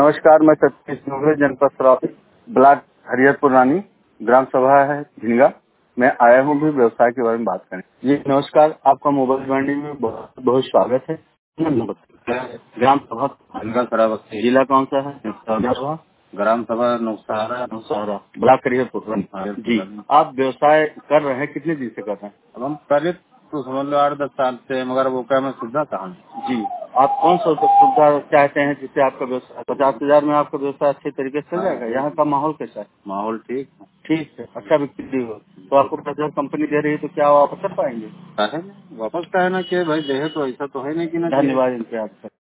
नमस्कार, मैं सतीश दुबे, जनपद श्रावस्ती, ब्लॉक हरिहरपुर रानी, ग्राम सभा है झिनगा। मैं आया हूँ भी व्यवसाय के बारे में बात करने। जी नमस्कार, आपका मोबाइल मंडी में बहुत बहुत स्वागत है। ग्राम सभा झिनगा श्रावस्ती, जिला कौन सा है? ग्राम सभा नौशहरा, ब्लॉक हरिहरपुर जी। आप व्यवसाय कर रहे हैं, कितने दिन से कर रहे हैं? अब हम पहले तो समझ लो 8-10 साल से, मगर वो क्या मैं सुविधा कहाँ जी। आप कौन सा सुविधा चाहते हैं जिससे आपका व्यवसाय 50,000 में आपका व्यवसाय अच्छे तरीके से चल जाएगा? यहाँ का माहौल कैसा है? माहौल ठीक है, अच्छा बिक्री हो तो आपको 50,000 कंपनी दे रही है, तो क्या आप वापस कर पाएंगे? है। वापस कहना कि भाई देहे तो ऐसा तो है नहीं कि ना। धन्यवाद इनके आपका।